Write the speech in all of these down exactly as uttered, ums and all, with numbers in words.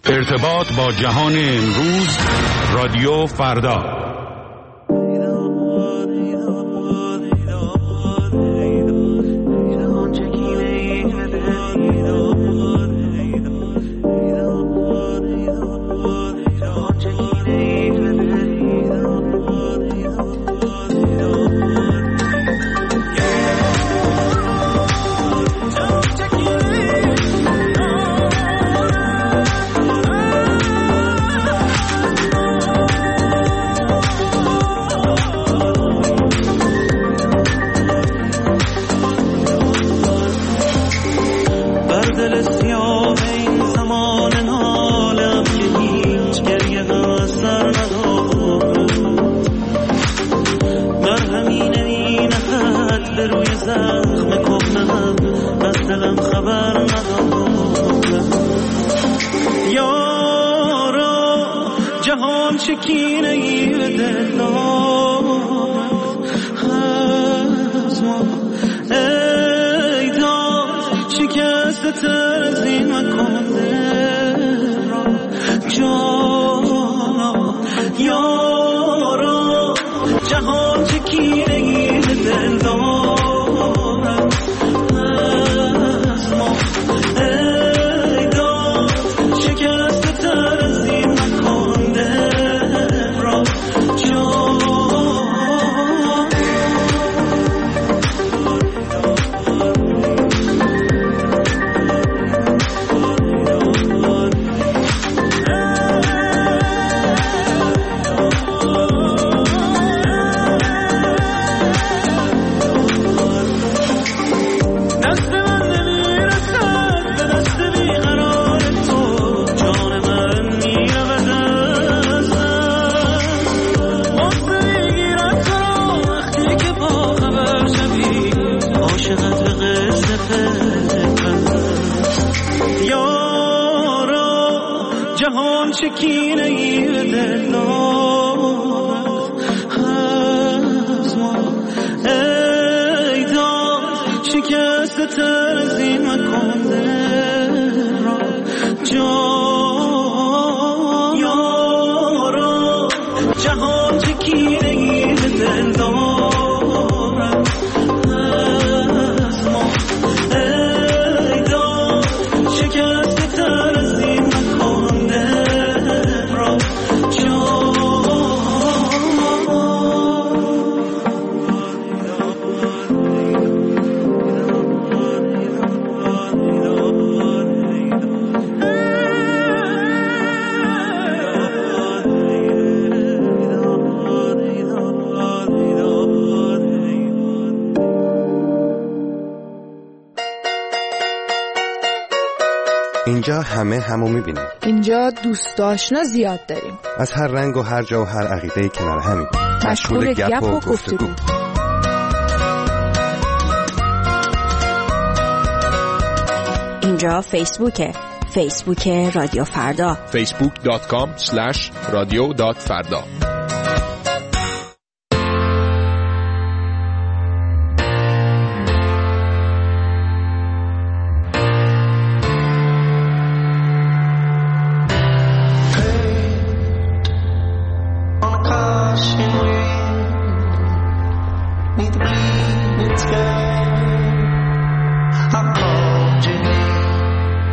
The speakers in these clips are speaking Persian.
ارتباط با جهان امروز، رادیو فردا. اینجا همه همو میبینیم. اینجا دوست آشنا زیاد داریم. از هر رنگ و هر جا و هر عقیده‌ای کنار همیم. مشغول گپ و گفتگو. اینجا فیسبوکه. فیسبوک رادیو فردا. فیسبوک دات کام اسلش رادیو دات فردا.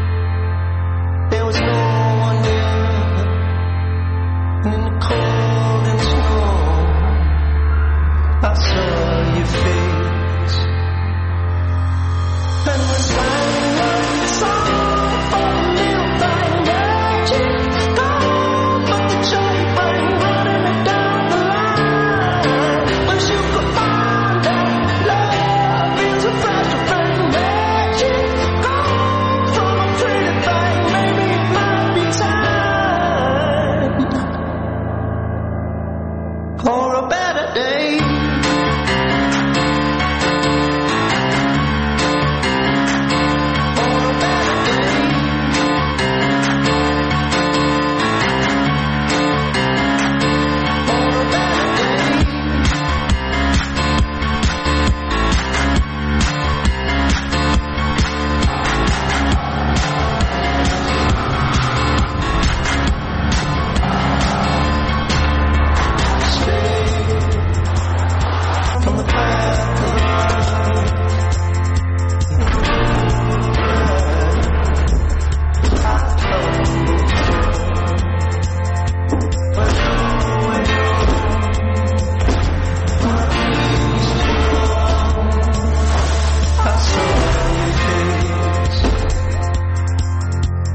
There was no one there in the cold.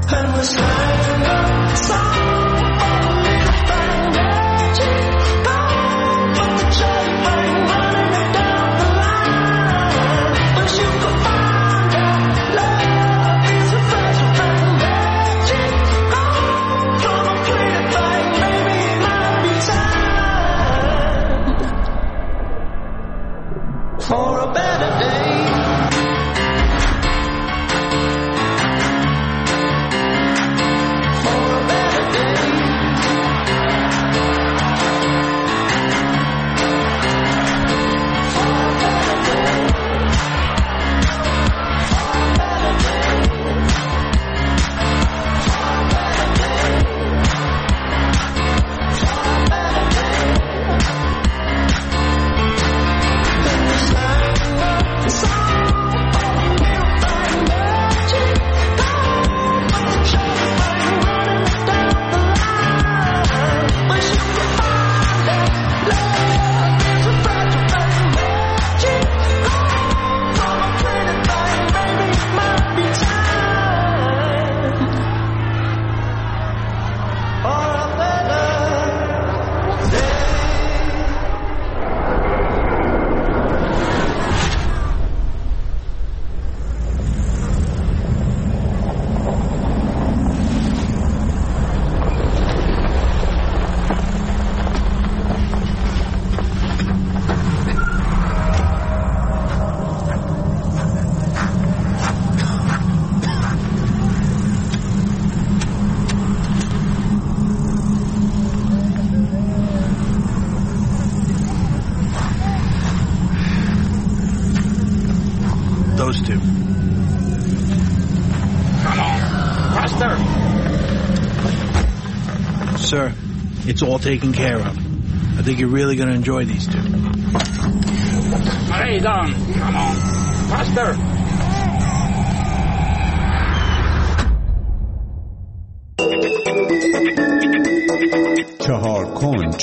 Those two. Come on, faster! Sir, it's all taken care of. I think you're really going to enjoy these two. Hurry, Don. Come on, faster! چهار کنج.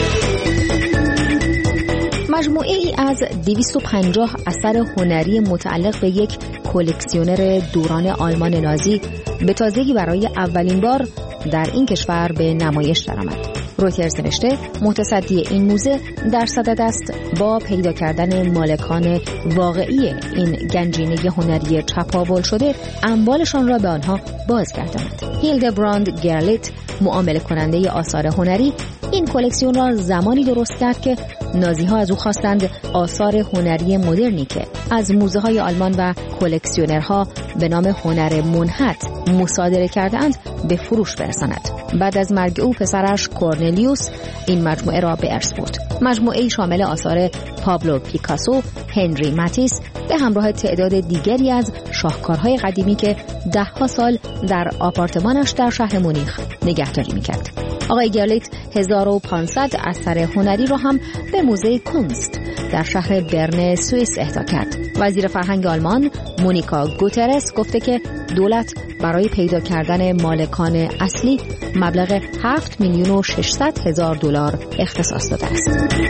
مجموعه ای از دویست و پنجاه اثر هنری متعلق به یک کلکسیونر دوران آلمان نازی به تازگی برای اولین بار در این کشور به نمایش درآمد. رویترز نوشته متصدی این موزه در صدد است با پیدا کردن مالکان واقعی این گنجینه هنری چپاول شده اموالشان را به آنها بازگرداند. هیلدبراند گرلیت، معامله کننده آثار هنری، این کلکسیون را زمانی درست کرد که نازی‌ها از او خواستند آثار هنری مدرنی که از موزه‌های آلمان و کلکسیونرها به نام هنر منحت مصادره کرده‌اند به فروش برساند. بعد از مرگ او پسرش کورنلیوس این مجموعه را به ارث برد. مجموعه شامل آثار پابلو پیکاسو، هنری ماتیس به همراه تعداد دیگری از شاهکارهای قدیمی که ده‌ها سال در آپارتمانش در شهر مونیخ نگهداری می‌کرد. آقای گرلیت هزار و پانصد اثر هنری را هم به موزه کنست در شهر برن سوئیس اهدا کرد. وزیر فرهنگ آلمان مونیکا گوترس گفته که دولت برای پیدا کردن مالکان اصلی مبلغ هفت میلیون و ششصد هزار دلار اختصاص داده است.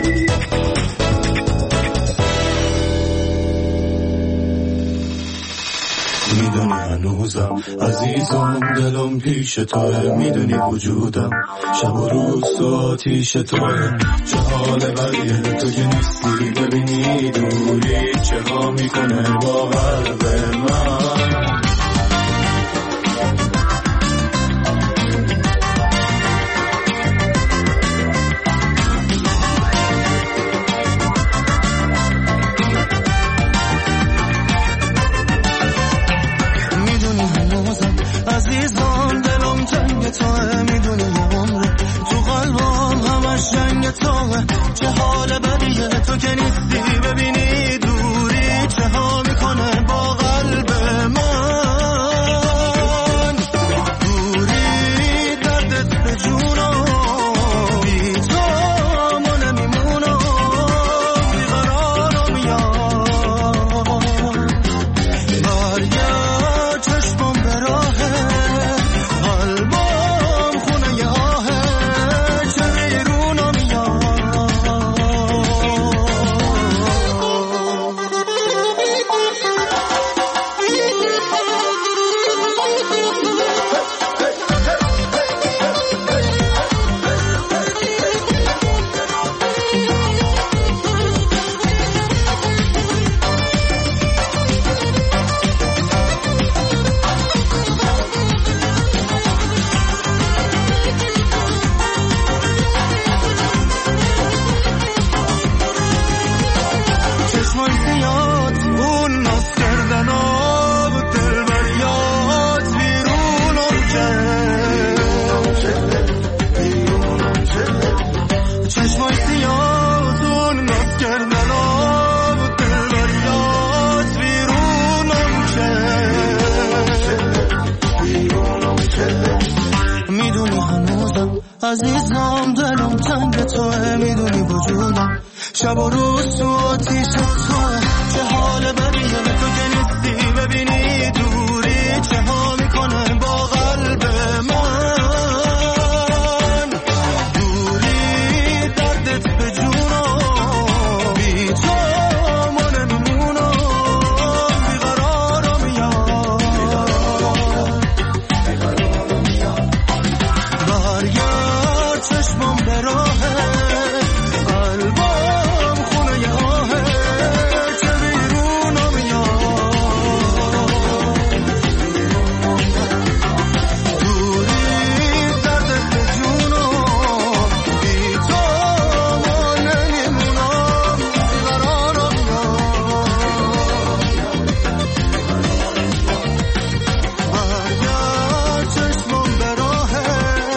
میدونی هنوزم عزیزم دلم پیش توه، میدونی وجودم شب و روز تو آتیش توه. چه حال بریه تو که نیستی، ببینی دوری چه ها میکنه با قلب من. چه حال بدیه تو که نیستی، ببینی دوری چه ها میکنه با قلب من. دوری دردت به جونم، بی تو ما نمیمونم، بیقرارم یاد. برگرد چشمم به راهه، قلبم خونه ی آهه، چه بیرونم یاد. عزیزم دلم تنگ توه میدونی وجودم شب و روز تو آتیش توه چه حال بدیه تو که نیستی ببینی دوری چه ها میکنه با قلب من دوری دردت به جونم بی تو ما نمیمونم بیقرارم میاد برگرد چشمم به راهه قلبم خونه آهه چه بیرونم میاد دوری دردت به جونم بی تو ما نمیمونم بیقرارم میاد برگرد چشمم به راهه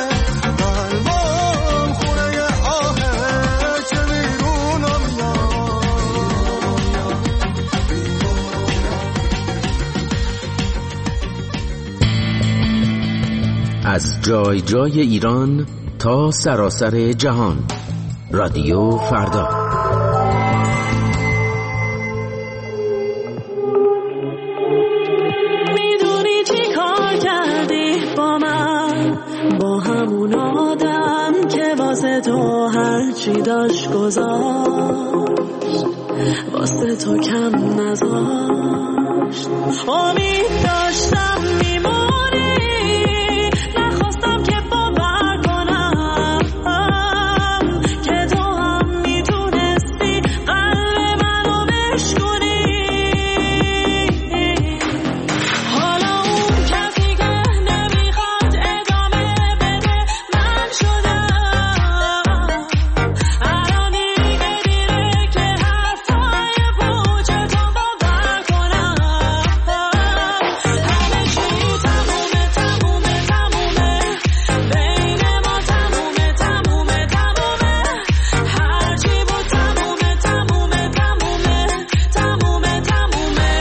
قلبم خونه آهه چه بیرونم میاد از جای جای ایران تا سراسر جهان، رادیو فردا. میدونی چی کار کردی با من، با همون آدم که واسه تو هرچی داشت گذاشت، واسه تو کم نذاشت. امید داشتم میمونی، نخواستم که باور کنم که تو هم میتونستی قلب منو بشکنی. حالا اون کسی که نمیخواد ادامه بده من شدم. الان دیگه دیره که حرفای پوچتو باور کنم. همه چی تمومه تمومه تمومه، بین ما تمومه تمومه تمومه، هرچی بود تمومه تمومه تمومه تمومه تمومه.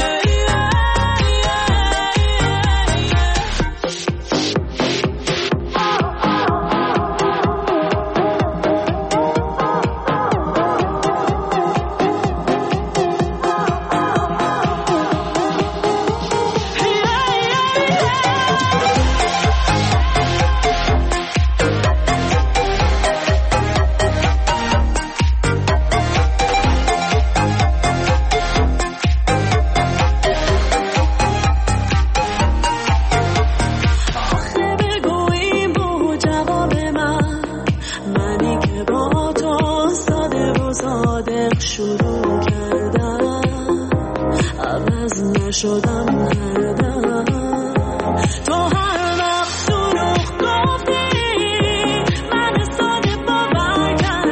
آخه بگو این بود جواب من، منی که با تو ساده و صادق شروع کردم، عوض نشدم هر دم. تو هر وقت دروغ گفتی من ساده باور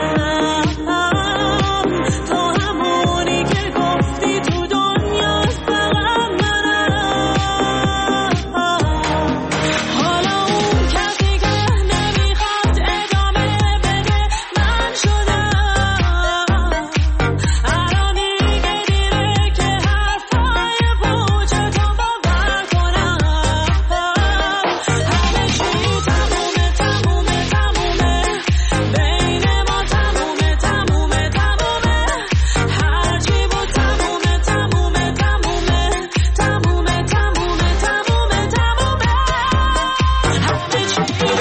کردم. تو همونی که گفتی تو دنیا فقط منم. حالا اون کسی که نمیخواد ادامه بده من شدم. الان دیگه دیره که حرفای پوچتو باور کنم. همه چی تمومه تمومه تمومه، بین ما تمومه تمومه تمومه، هرچی بود تمومه تمومه تمومه تمومه تمومه تمومه تمومه. همه چی تمومه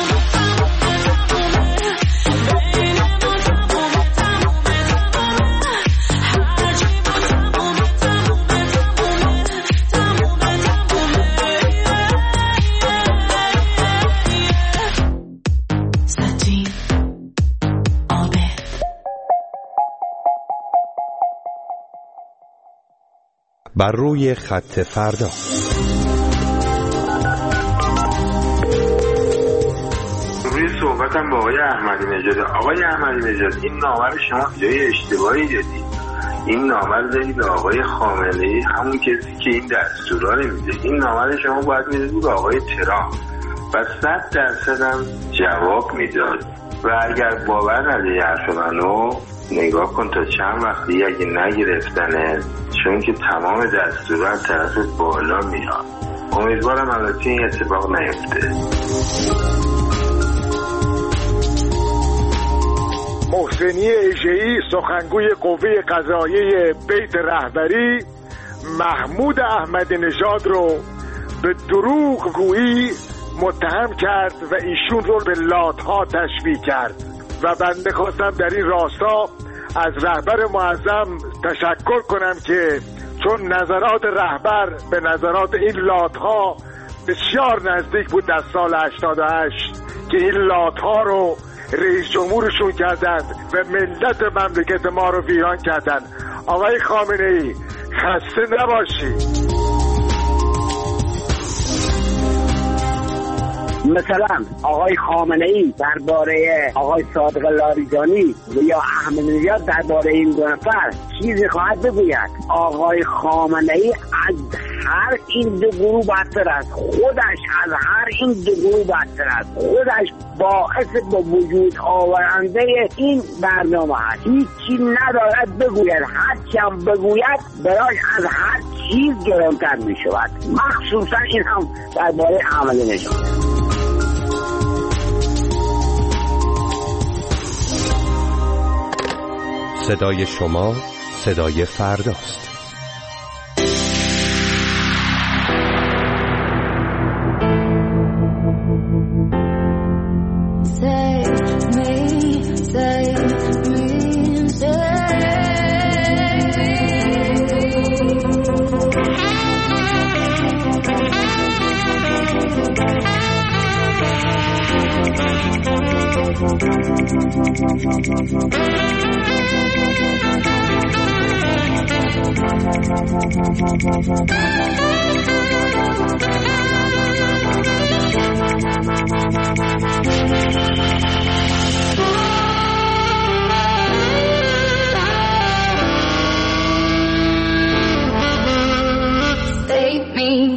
تمومه تمومه، بین ما تمومه تمومه تمومه، هرچی بود تمومه تمومه تمومه تمومه. سجین آبه بر روی خط فردا. روی صحبتم با آقای احمدی نژاد. آقای احمدی نژاد، این نامه رو شما جای اشتباهی دادی. این نامه رو دادی به آقای خامنه‌ای، همون کسی که این دستورا رو میده. این نامه رو شما باید میدادی به آقای ترامپ و صد درصد هم جواب میداد. و اگر باور نداری حرف منو، نگاه کن تا چند وقتی اگه نگرفتنه، چون که تمام دستورا از طرف بالا میاد. امیدوارم البته این اتفاق نیفته. محسنی ایژه‌ای سخنگوی قوه قضاییه بیت رهبری محمود احمدی نژاد رو به دروغ گویی متهم کرد و ایشون رو به لات‌ها تشبیه کرد و بنده خواستم در این راستا از رهبر معظم تشکر کنم که چون نظرات رهبر به نظرات این لات‌ها بسیار نزدیک بود در سال هشتاد و هشت که این لات‌ها رو رئیس جمهورشون کردند و ملت مملکت ما رو ویران کردند. آقای خامنه‌ای خسته نباشید. مثلا آقای خامنه‌ای درباره آقای صادق لاریجانی یا احمدی نژاد درباره این دو نفر چیزی خواهد بگوید. آقای خامنه‌ای از هر این دو گروه بدتر است، خودش از هر این دو گروه بدتر است، خودش باعث به وجود آورنده این برنامه است. هیچی ندارد بگوید، هرچی هم بگوید براش از هر چیز گرانتر می شود، مخصوصا این هم درباره احمدی نژاد. صدای شما صدای فرداست. Save me.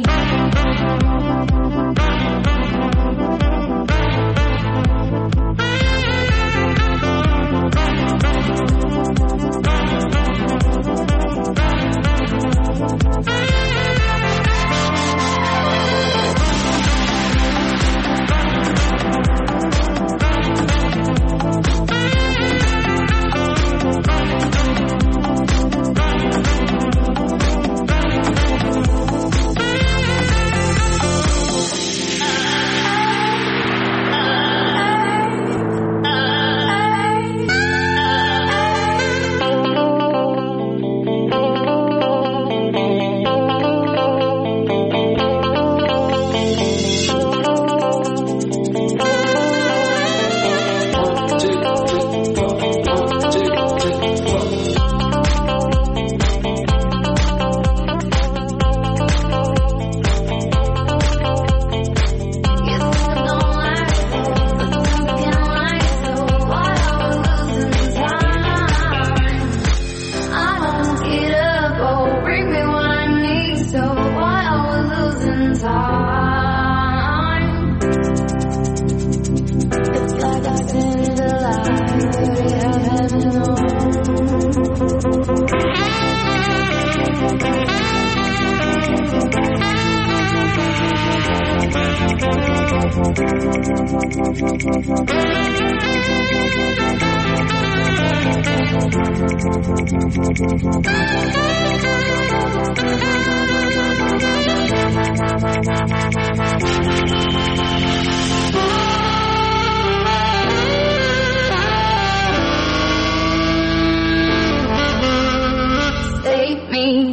Save me.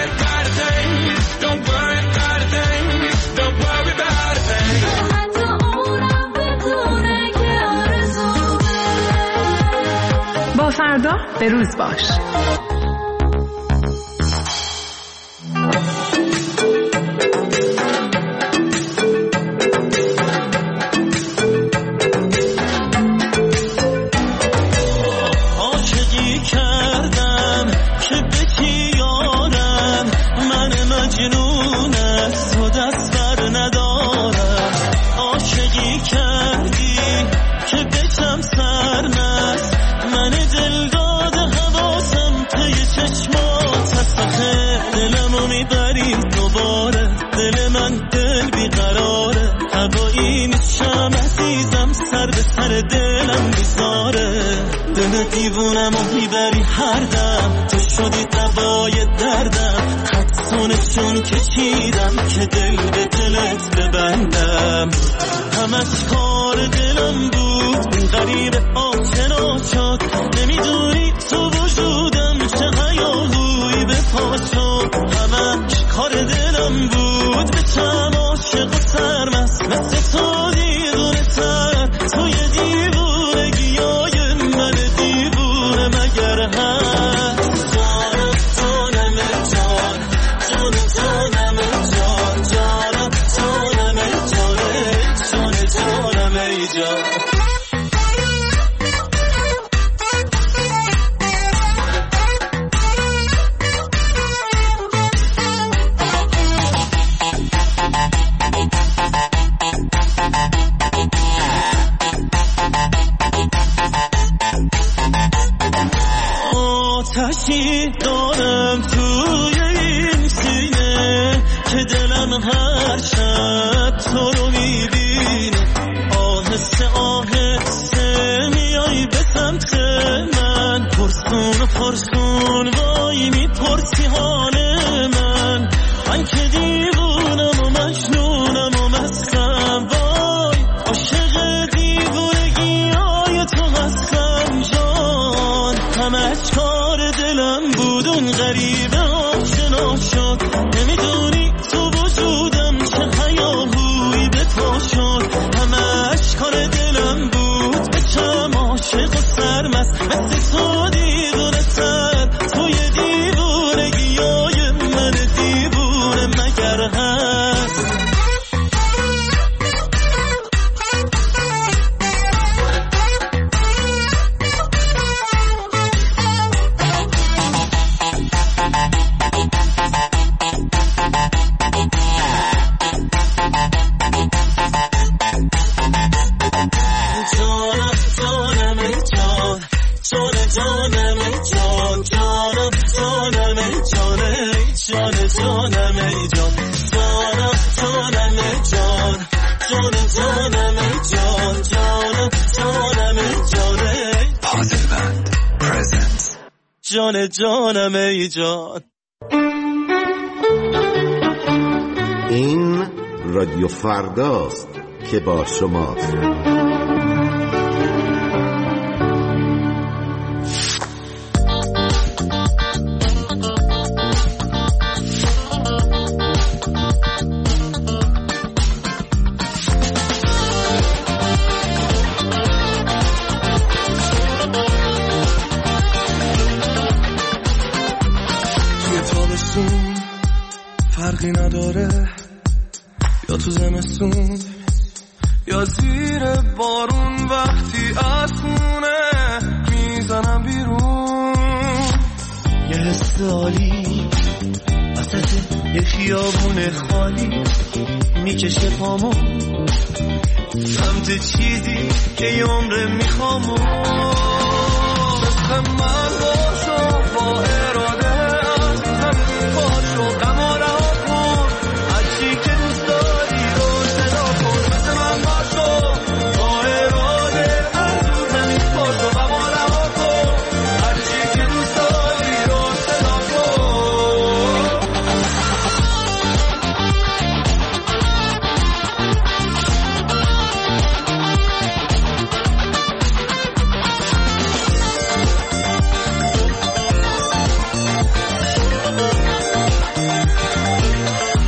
Don't worry about a thing. فردا به روز باش. دیوونم و میبری هر دم، تو شدی دوای دردم، خطسونشون کشیدم که دل به دلت ببندم. همش کار دلم بود این غریب آشنا شد، نمیدونی تو وجودم چه هیاهویی به پا شد. همش کار دلم بود به چم عاشق و سرمست، مثل تو دیوونه تر، تو یه دیوونگی های من دیوونه مگر هست. جانم جانم جان، جان جانم جان، جانم جانم جان، جان جانم ای جان. آتشی دارم توی این سینه که دلم هر شب تو رو میبینه. آهسته آهسته میای به سمت من، پرسون و پرسون وای میپرسی حال من. من که دیوونم و مجنونم و مستم، وای عاشق دیوونگی های تو هستم جان. همش کار دلم بود اون غریبه آشنا شد، نمیدونی تو وجودم چه هیاهویی به پا شد. همش کار دلم بود به چم عاشق و سرمست، مثل تو دیوونه تر، توی دیوونگی های من دیوونه مگر هست. جان جانم ای جان. این رادیو فرداست که با شماست. فرقی نداره یا تو زمستون یا زیر بارون، وقتی از خونه میزنم بیرون. یه حس عالی وسط یه خیابون خالی میکشه پامو سمت چیزی که یه عمره میخوامو. مثل من باشو با اراده از زمین پاشو، غم و رها کن، هرچی که دوست داری رو صدا کن. مثل من باشو با اراده از زمین پاشو، غم و رها کن، هرچی که دوست داری رو صدا کن.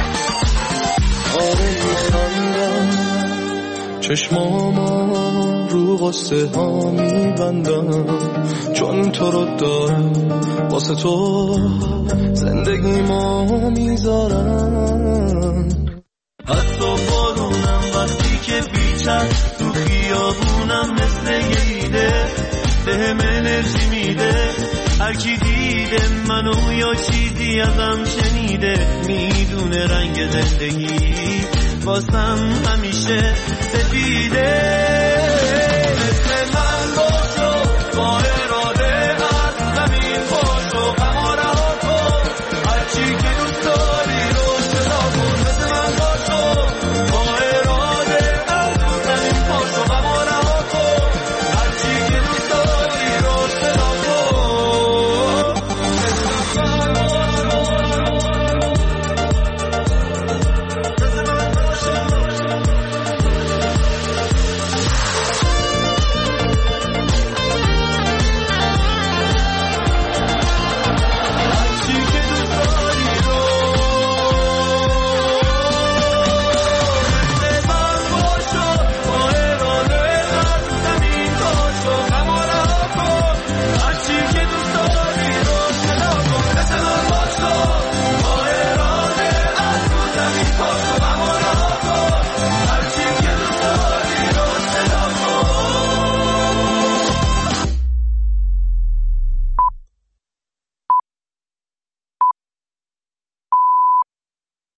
چشمامو رو قصه ها میبندم، چون تو رو دارم واسه تو زندگی ما میذارم. حتی بارونم وقتی که بیچم تو خیابونم مثل ایده بهم انرژی میده. هر کی دیده منو یا چیزی ازم شنیده میدونه رنگ زندگی واسم همیشه سفیده.